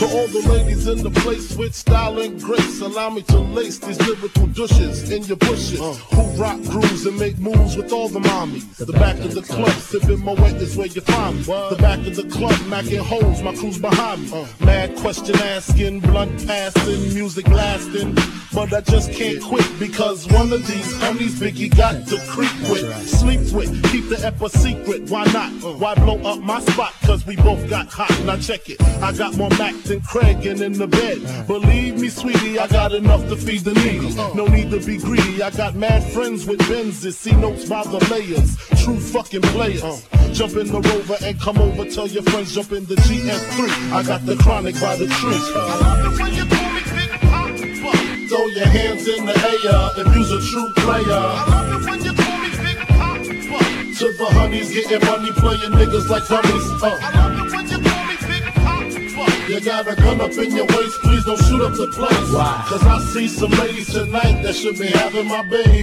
all the ladies in the place with style and grace, allow me to lace these lyrical douches in your bushes. Who rock grooves and make moves with all the mommies. The back of the club, sipping my wet is where you find me. The back of the club, macking holes, my crew's behind me. Mad question asking, blunt passing, music lasting. But I just can't quit because one of these homies Biggie got to creep with, sleep with, keep the ep a secret. Why not? Why blow up my spot? Cause we both got hot. Now check it. I got more Mac than Craig and in the bed. Believe me, sweetie, I got enough to feed the needy. No need to be greedy. I got mad friends with Benzes, see notes by the layers. True fucking players. Jump in the Rover and come over. Tell your friends jump in the GF3. I got the chronic by the tree. I love it when you call me Big Papa. Throw your hands in the air if you's a true player. I love it when you call me Big Papa. To the honeys getting money, playing niggas like dummies. I love it when you call me Big Papa. You got a gun up in your waist, please don't shoot up the place. Why? Cause I see some ladies tonight that should be having my baby.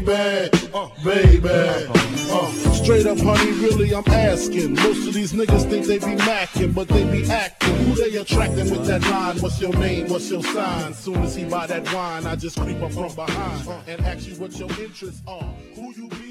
Straight up, honey, really, I'm asking. Most of these niggas think they be macking, but they be acting. Who they attracting with that line? What's your name? What's your sign? Soon as he buy that wine, I just creep up from behind and ask you what your interests are. Who you be?